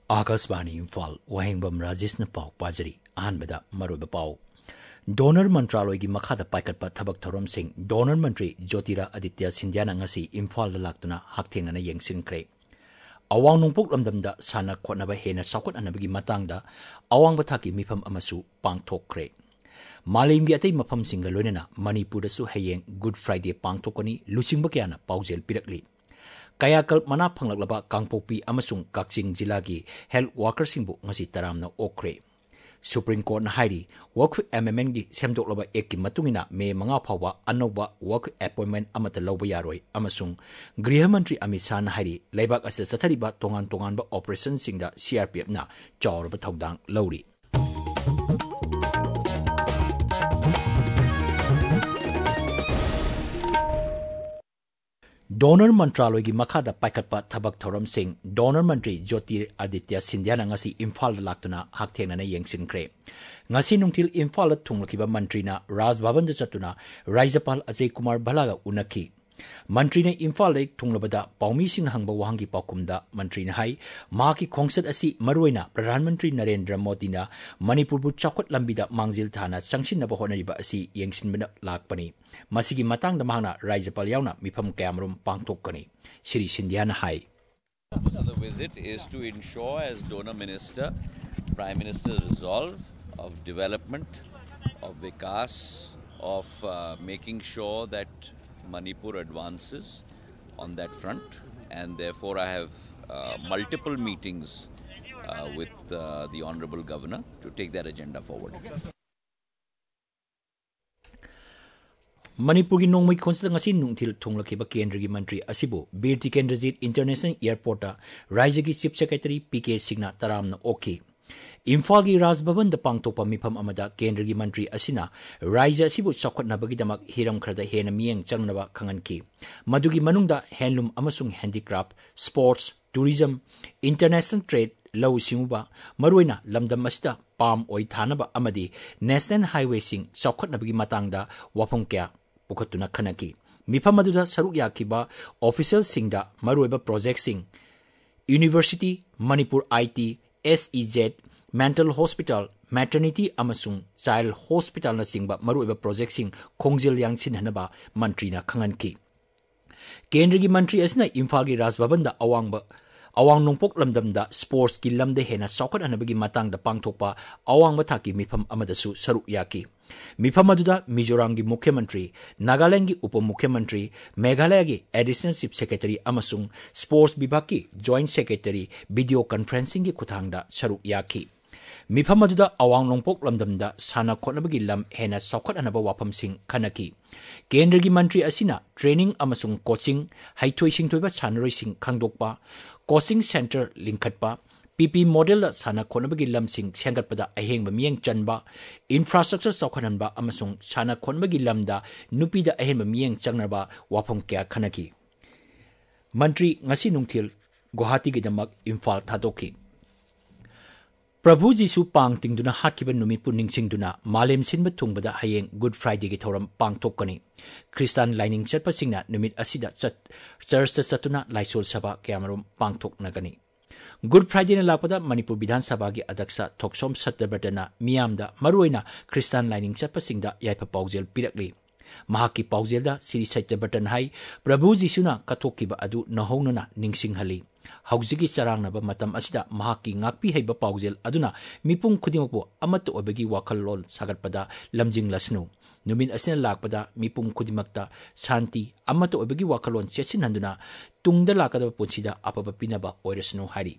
आकाशवाणी इम्फाल वहेंबम राजेश पाव पाजरी अहनबदा मरोब पाव डोनर मंत्रालय की मखादा पाइकटप थबक थौरमसिंग डोनर मंत्री ज्योतिरा आदित्य सिंधियाना ngasi इम्फाल लाक्तुना हाक्थेंगना येंगसिनख्रे अवांग नोंपोक लमदमदा साना खोटनबा हेना साउखटअनबगी मतंगदा अवांग बथाकी मिफम अमसु पांगथोकख्रे मालेमगी अतै मफमसिंगा लोइनना मणिपुरदसु हयेंग गुड फ्राइडे पांगथोकनी लुचिंगबा कयाना पाउजेल पिरकली कयाकल मना फंगलबा कांगपोपी अमसुंग काक्चिंग जिला की हेल्थ वर्करसिंगबु ngasi तरामना ओख्रे सुप्रीम कोर्ट ना हाइरी वर्क एमएमएन की सेमदोकलबा एक की मतुंगिना मे मंगा फावा अनोबा वर्क अपॉइंटमेंट अमत लौबा यारोय अमसुंग गृह मंत्री अमित शाह ना हाइरी लेबाक असे सथरिबा तोंगान तोंगानबा ऑपरेशन सिंगदा सीआरपीएफ ना चावरबा थौदांग लौरी डोनर मंत्रालय की मखादा पाइकटप थबक थौरमसिंग डोनर मंत्री ज्योति आदित्य सिंधियाना ngasi इम्फाल लाक्तुना हाक्थेंगना येंगसिनख्रे ngasi नुंगथिल इम्फाल थुंगलखिबा मंत्रीना राजभवन द चतुना राज्यपाल अजय कुमार भलागा उनखी मंत्री ने इम्फाल लेक थुंगलबदा पाउमी सिंह हंगबा वहांगी पाकुमदा मंत्री ने हाई मा की खोंगसद असी मरुइना प्रधानमंत्री नरेंद्र मोदी ना मणिपुर चाखत लंबिदा मांगजिल थाना संगसिनबा होनरिबा असी येंगसिनबना लाकपनी मसिगी मतंगदा मांगना राज्यपाल यावना मिफम कयामरुम पांगथोकनी श्री सिंधियाना हाई The purpose of the visit is to ensure, as donor minister, Prime Minister's resolve of development, of vikas, of making sure that Manipur advances on that front, and therefore I have multiple meetings with the Honorable Governor to take that agenda forward. Manipur की नोंगमई खोंसद ngasi नुंगथिल थुंगलखिबा केंद्र की मंत्री असिबु Bir Tikendrajit international airport राज्य की चीफ सेक्रेटरी पीके सिंगना तरामना ओखी इम्फाल की राजभवन द पांगथोकपा मिफम अमदा केंद्र की मंत्री असिना राज्य असिबु चौखटनबगीदमक हिरम खरदा हेना मियेंग चंगनबा खंगनकी मदुगी मनुंगदा हैंडलूम अमसुंग handicraft sports tourism international trade लौ सिमुबा मरुइना लमदम असिदा पाम ओइ थानबा अमदी नेशनल हाईवे सिंग चौखटनबगी मतंगदा वाफम क्या पुखतुना खनकी मिफम अदुदा सरुक याखिबा ऑफिशियल सिंगदा मरुइबा प्रोजेक्ट सिंग university Manipur IT SEZ mental hospital maternity अमसुंग चाइल्ड हॉस्पिटल ना सिंगबा मरुइबा प्रोजेक्ट सिंग खोंगजिल यांगसिन हनबा मंत्री ना खंगनकी केंद्र की मंत्री असना इम्फाल की राजभवन दा अवांग नोंपोक लमदमदा स्पोर्ट्स की लमदे हेना साउखट हनबगी मतंग दा पांगथोकपा अवांग बथाकी मिफम अमदसु सरुक याकी मिफम अदुदा मिजोराम की मुख्यमंत्री नागालैंड की उप मुख्यमंत्री मेघालय की एडिशनल चीफ सेक्रेटरी अमसुंग स्पोर्ट्स विभाग की जॉइंट सेक्रेटरी वीडियो कॉन्फ्रेंसिंग की खुथांगदा सरुक याकी मिफम अदुदा अवांग नोंपोक लमदमदा साना खोटनबगी लम हेना साउखट हनबा वाफमसिंग खनकी केंद्र की मंत्री असिना ट्रेनिंग अमसुंग कोचिंग हाइथोइ सिंथोइबा सानरोइसिंग खंगदोकपा कोचिंग सेंटर लिंखटपा पीपी मॉडल साना खोनबगी लमसिंग सेंगटपदा अहेंग मियेंग चनबा इंफ्रास्ट्रक्चर चौखननबा अमसुंग साना खोनबगी लमदा नुपीदा अहेंब मियेंग चंगनबा वाफम क्या खनकी मंत्री ngasi नुंगथिल गुवाहाटी की दमक इम्फाल थादोकी प्रभु जीसु पांग तिंगदुना हाकिबा नुमितपु निंगसिंगदुना मालेम सिनबा थुंगबदा हयेंग गुड फ्राइडे की थौरम पांगथोकनी क्रिस्तान लाइनिंग चटपसिंगना नुमित असिदा चर्च चतुना लाइसोल सभा क्यामरुम पांगथोकनगनी गुड फ्राइडे ने लापदा मणिपुर विधानसभा की अध्यक्ष थोक्सोम सत्यव्रतना मियामदा मरुइना क्रिस्तान लाइनिंग चटपसिंगदा याइफा पाउजेल पिरकली महाकी पाउजेलदा श्री सत्यव्रतन हाई प्रभु जीसुना कथोकिबा अदु नहौनना निंगसिंगहली हौजिगी चरांगनबा मतम असिदा महाकी ngakpi heiba paujel aduna mipung khudimapu amat obegi wakhallol sagatpada lamjing lasnu numin asina lakpada mipung khudimakta shanti amat obegi wakhallon chesin handuna tungda lakada punsida apaba pinaba oirasnu hari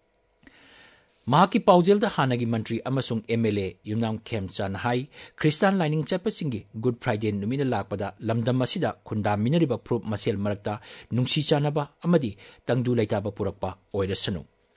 महाकी पाउजेलदा हानागी मंत्री अमसुंग एमएलए युमनाम खेमचान हाई क्रिस्तान लाइनिंग चटपसिंगी good Friday नुमिना लाकपदा लमदम असिदा खुंडा मिनरिबा प्रूफ मसेल मरक्ता नुंसी चानबा अमदी तंगदु लैताबा पुरकपा ओइरसनु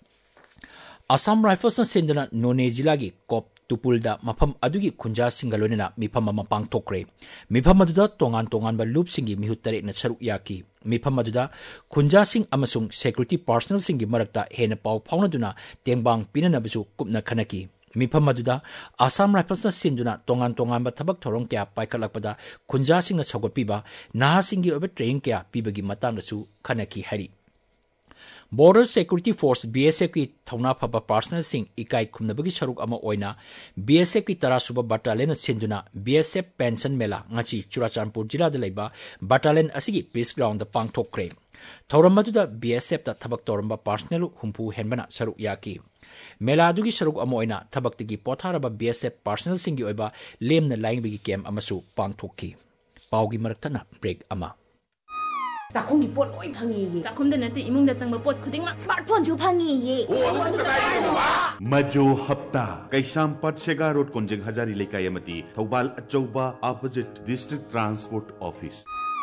असम राइफल्स सेंदना नोने जिला की कोप तुपुलदा मफम अदुगी खुंजा सिंगलोनेना मिफम अमा पांगथोकरे मिफम अदुदा तोंगान तोंगान बा लूप सिंगी मिहुत तरे न सरुक याकी मिफम अदुदा खुंजा सिंग अमसुंग सेक्युरिटी पर्सनल सिंगी मरक्ता हेना पाव फाउनदुना तेंगबांग पिननबसु कुपना खनकी मिफम अदुदा असम राइफल्स सिंदुना तोंगान तोंगान बा थबक थोरंग क्या पाइखलकपदा खुंजा सिंग सगोपिबा नाहा सिंगी ओबे ट्रेनिंग क्या पीबगी मतांगसु खनकी हरी Border Security Force BSF की थौना फबा पर्सनल सिंह इकाई खुमनबगी सरुक अमा ओइना BSF की तरासुबा बटालियन सिंधुना BSF पेंशन मेला ngachi Churachandpur जिला दा लेबा बटालियन असिगी पीस ग्राउंड दा पांगथोक्रे थौरम अदुदा BSF दा थबक तौरंबा पर्सनल हुंपु हेनबना सरुक याकी मेला अदुगी सरुक अमा ओइना थबक्तगी पोथारबा BSF पर्सनल सिंगी ओइबा लेमना लाइंगबगी कैम अमसु पांगथोक्की पाउगी मरक्तना ब्रेक अमा चाखोंगी पोट लोई फंगी चाखोंदा नते इमुंगदा चंगबा पोट खुदिंगमा स्मार्टफोन जो फंगी ये मजो हप्ता कैसामपट सेगा रोड कोंजिंग हजारी लेकाय अमती थौबाल अचौबा ऑपोजिट डिस्ट्रिक्ट ट्रांसपोर्ट ऑफिस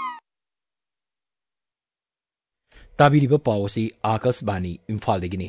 ताबिरिबा पावसी आकाशवाणी इम्फाल देगिनी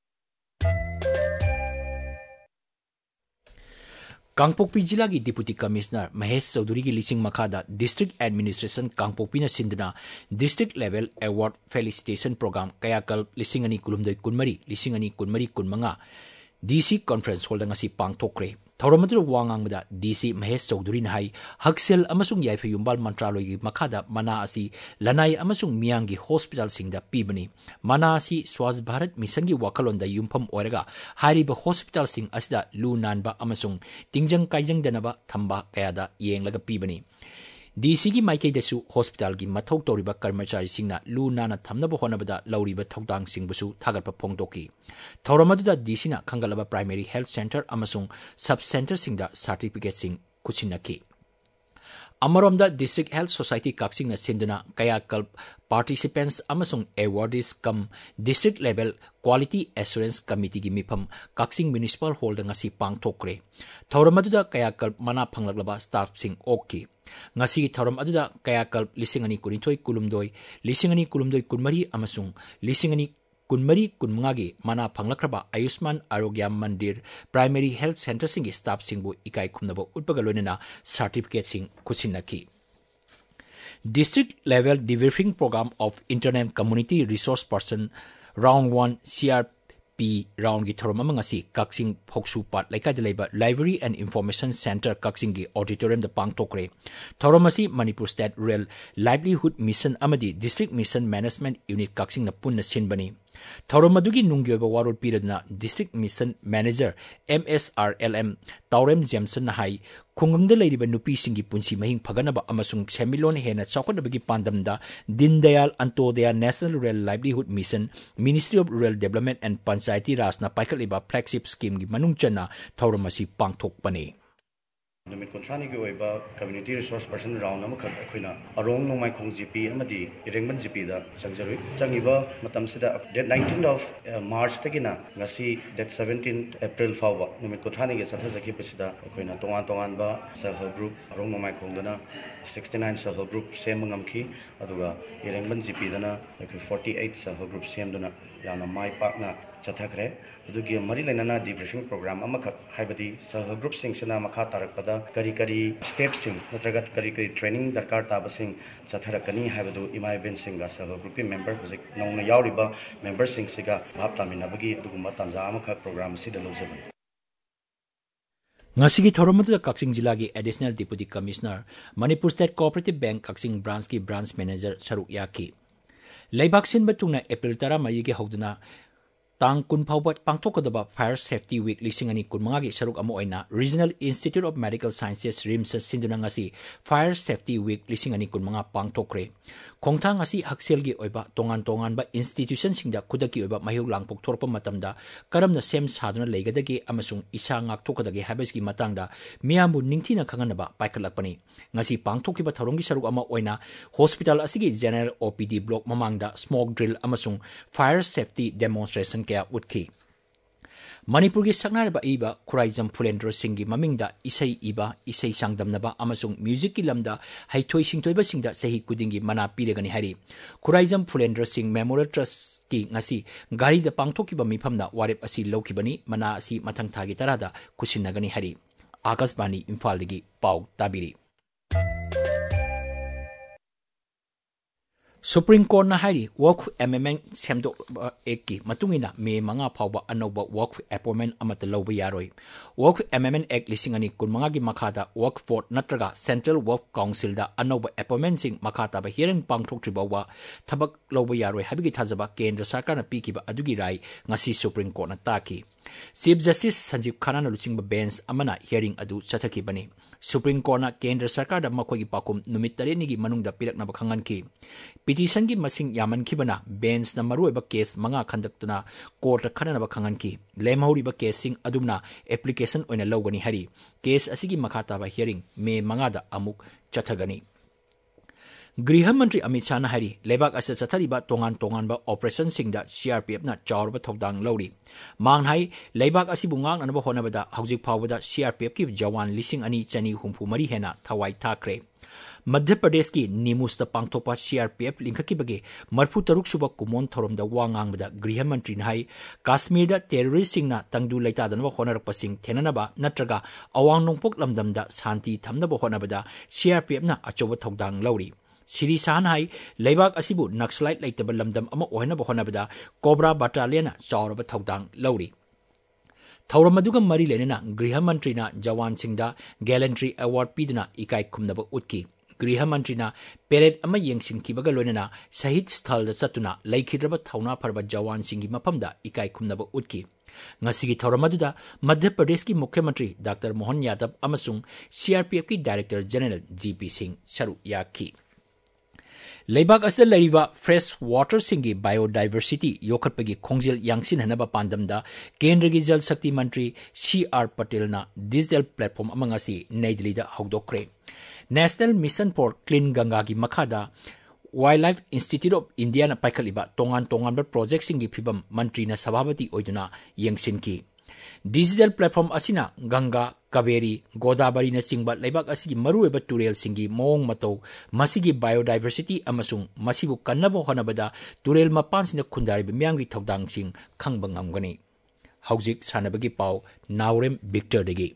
कांगपोकपी जिला की डिप्यूटी कमिश्नर महेश चौधरी की लिसिंग मखादा डिस्ट्रिक्ट एडमिनिस्ट्रेशन कांगपोकपी न सिंधना district level award felicitation programme Kayakalp लिसिंग अनि कुलुमदोय कुनमरी लिसिंग अनि कुनमरी कुनमंगा DC conference hall ngasi pangthokre thauramadu wangangda DC Mahesh Chaudhuri na hai haksel amasung yaifa yumbal mantraloy gi makhada mana asi lanai amasung miyang gi hospital singda pibani mana asi Swasth Bharat mission gi wakalon da yumpham oraga hariba hospital sing asida lu nanba amasung tingjang kaijang danaba thamba kayada yenglaga pibani DC की माइकई दसु hospital की मथौ तौरिबा कर्मचारी सिंगना लू नाना थमनब होनबदा लौरिबा थौदांग सिंगबुसु थागरपा फोंदोकी थौरमदुदा DC ना खंगलबा primary health centre अमसुंग sub centre सिंगदा सर्टिफिकेट सिंग कुचिनकी अमरोमदा डिस्ट्रिक्ट हेल्थ सोसाइटी काक्सिंग सिंधुना कयाकल पार्टिसिपेंट्स अमसुंग awardees cum district level quality assurance committee की मिफम काक्सिंग म्युनिसिपल हॉल ngasi पांगथोक्रे थौरमदुदा कयाकल मना फंगलगलबा स्टाफ सिंग ओकी ngasi thoram aduda kayakal lisingani kunithoi kulumdoi lisingani kulumdoi kunmari amasung lisingani kunmari kunmangagi mana phanglakraba Ayushman Arogya Mandir Primary Health Center singi staff singbu ikai khumnabo utpagalonena certificate sing kusinaki District Level Debriefing Program of Internet Community Resource Person Round 1 CRP round gi thorom amangasi Kaksing Phoksu Pat Laikai Leba Library and Information Center Kaksing gi auditorium the Pangtokre Thoromasi Manipur State Rural Livelihood Mission Amadi District Mission Management Unit Kaksing na punna sinbani Thoromadugi nungyoba warol piradna District Mission Manager MSRLM Taurem Jameson na hai khungangda leiriba nupi singi punsi mahing phaganaba amasung semilon hena chawkanabagi pandamda Dindayal Antodeya National Rural Livelihood Mission Ministry of Rural Development and Panchayati Raj na paikhaliba flagship scheme gi manung channa Thoromasi pangthokpani Numit kontrani ki oiba community resource person round amakhat akhina arong nongmai khong GP amadi irengban GP da changjarui changiba matam sida date 19th of March takina ngasi date 17th April fawba numit kontrani ge satha sakhi pasida akhina tongan ba self help group arong nongmai khong dana 69 self help group sem ngamki aduga irengban GP dana 48 self help group sem dana yana mai pakna chathakre adugi mari lainana debriefing program amakhat haibadi self help group sing sina makha tarakpada kari steps sing natraga kari training darkar taba sing chatharakani haibadu imai ben sing ga self help group member project nongna yauriba member sing siga bhap taminabagi adugumba tanja amakha program sida lobjaban ngasigi thoromadu Kaksing jila gi additional deputy commissioner Manipur State Cooperative Bank Kaksing branch ki branch manager Saruk Yaki leibak sin batungna April 10 gi hoduna Tang kun phawbat pangthokadaba Fire Safety Week lisingani kunmangagi saruk amo oina Regional Institute of Medical Sciences RIMS sinduna ngasi Fire Safety Week lisingani kunmanga pangthokre khongthang asi hakselgi oiba tongan ba institution singda khudaki oiba mahiu langpok thorpa matamda karamna sem saduna leigadagi amasung isa ngak thokadagi habesgi matangda miamu ningthina khanganaba paikalakpani ngasi pangthokiba tharonggi saruk ama oina hospital asigi general OPD block mamangda smoke drill amasung fire safety demonstration kaya utki Manipur gi saknarba iba Khuraijam Phulendra Singh gi mamingda isai iba isai sangdamnaba amasung music ki lamda haithoi singtoiba singda sahi kudingi mana piregani hari Khuraijam Phulendra Singh Memorial Trust ki ngasi gari da pangthokiba mifamna warep asi lokibani mana asi mathang thagi tarada kusinagani hari Akashbani Imphal gi pau tabiri Supreme Court na hairi work amendment semdok eki matungina me manga phawba anoba work appointment amata loba yaroi work amendment act lisingani kun manga gi makhada work board natraga central work council da anoba appointment sing makhata ba hearing pangthok tribawa thabak loba yaroi habigi thajaba kendra sarkar na pikiba adugi rai ngasi Supreme Court na taki Chief Justice Sanjeev Khanna na luchingba bench amana hearing adu chathaki bani Supreme Court na kendra sarkar da makhoi gi pakum numit tareni gi manungda pirakna ba khangan ki petition gi masing yaman khibana bench na maru ba case manga khandaktuna court khana ba khangan ki lemhauri ba case sing adumna application oina logani hari case asigi makhata ba hearing me manga da amuk chathagani Griha Mantri Amit Shah na hari lebak asa chathariba tongan ba operation singda CRPF na chawrba thodang lori manghai lebak asibu ngang anaba honabada haujik phawada CRPF ki jawan lising ani chani humpu mari hena thawai thakre Madhya Pradesh ki Nimus da pangthopa CRPF linkhaki bage marfu taruk suba kumon thorom da wangang bada Griha Mantri nai Kashmir da terrorist singna tangdu laita danwa honarak pasing thenanaba natraga awang nongpok lamdam da shanti thamnaba honabada CRPF na achoba thodang lori Siri Sanhai, Lebak Asibu, Naxalite like the Belamdam Amo Ohenaba Honabada, Cobra Battalion, Sauraba Togdang, Lodi. Tauramaduga Mari Lenina, Griha Mantrina, Jawan Singda, Gallantry Award Pidana, Ikai Kumnaba Utki. Griha Mantrina, Peret Ama Yangsin Kibagalonina, Sahit Stal the Satuna, Lake Hidraba Tauna Parba Jawan Singi Mapamda, Ikai Kumnaba Utki. Ngasigi Tauramaduda, Madhya Pradesh ki Mukhyamantri Dr. Mohan Yadav Amasung, CRPF ki Director General GP Singh Saru Yaki. Leibak asda lariba fresh water singi biodiversity yokhatpagi khongjel yangsin hanaba pandamda Kendra gi Jal Shakti Mantri CR Patel na digital platform amanga si Naidili da hawdokre National Mission for Clean Ganga gi makhada Wildlife Institute of India na paikhaliba tongan ba project singi phibam mantri na sabhabati oiduna yangsin ki Digital platform asina Ganga, Kaveri, Godavari na singba laibak asigi marueba turel singi moong mato masigi biodiversity amasung masibu kannabo honabada turel mapansina khundariba myangi thodang sing khangbang ngamgani Haujik sanabagi pau Naurem Victor degi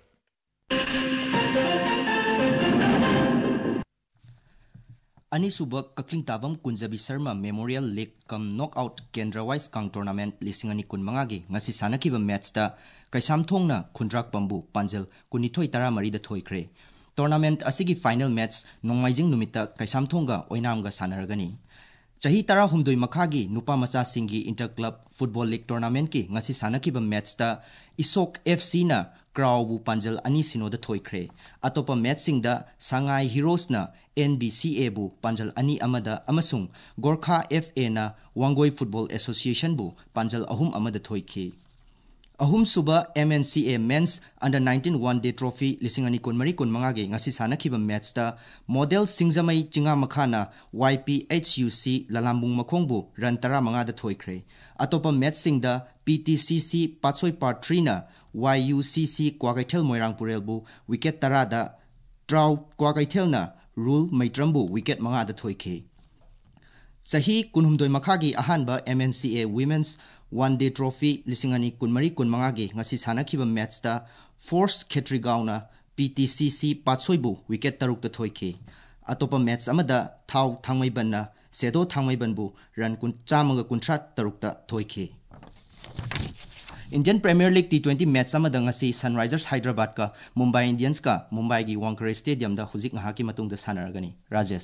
Anisubak Kakling Tabam Kunjabi Sharma Memorial League Kam Knockout Kendra Wise Kang Tournament lisingani kun mangagi ngasi sanakiba match da kaisam thongna khundrak bambu panjel kunithoi tara mari da thoikre tournament asigi final match nongmaijing numita kaisam thonga oinamga sanaragani chahi tara humdoi makhagi nupa macha singi inter club football league tournament ki ngasi sanakiba match da Isok FC na Crowbu Panjal ani sino da thoikre atopa match singda Sangai Heroes na NBCA bu Panjal ani amada amasung Gorkha FA na Wangoi Football Association bu Panjal ahum amada thoiki ahum suba MNCA Men's Under 19 One Day Trophy lisingani kunmari kun mangage ngasi sanakhiba match da Model Singjamai Chinga Makhana YPHUC Lalambung Makhongbu ran tara manga da thoikre atopa match singda PTCC Patsoi Part 3 na YUCC Kwagaithel Moirang Purelbu wicket tara da Trau Kwagaithel na Rule Maitrambu wicket manga da thoike Sahi kunhumdoi makhagi ahanba MNCA Women's One Day Trophy lisingani kunmari kun mangagi ngasi sanakhiba match da Force Khetrigauna PTCC Patsoibu wicket taruk da thoike atopa match amada Thau Thangmaiban na Sedo Thangmaiban bu run kun chamaga kuntrat taruk da thoike Indian Premier League T20 match amada ngasi Sunrisers Hyderabad ka Mumbai Indians ka Mumbai gi Wankhede Stadium da hujik ngahaki matung da sanaragani Rajesh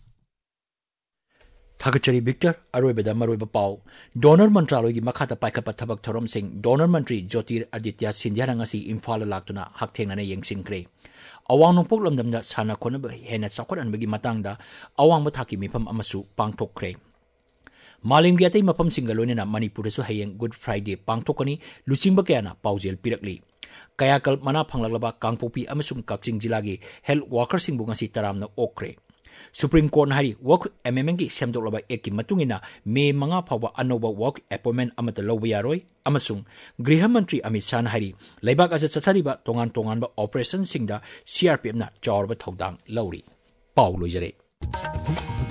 Thagachari Victor Aroibeda Maroiba Pau Donor Mantralogi Makhata Paikapa Thabak Thorom Singh Donor Mantri Jyotir Aditya Sindhya Rangasi Imphal Laktuna Hakthengna Yengsinkre Awang Nongpok Lamdamda Sana Khonaba Hena Chakot Anbagi Matangda Awang Mathaki Mifam Amasu Pangthokre Malimgi Atai Mapam Singalonina Manipur su Hayeng Good Friday Pangthokani Luchingba Kayana Paujel Pirakli Kayakal Mana Phanglaglaba Kangpopi Amasung Kakching Jilagi Health Worker Singbung ngasi taramna okre Supreme Court hari work amendment ki semdoklaba ekki matungina me manga phawa anoba work appointment amata loba yaroi amasung Griha Mantri Amit Shah hari leibak asa chathariba tongan ba operation singda CRPF na chawrba thodang lori pau loijare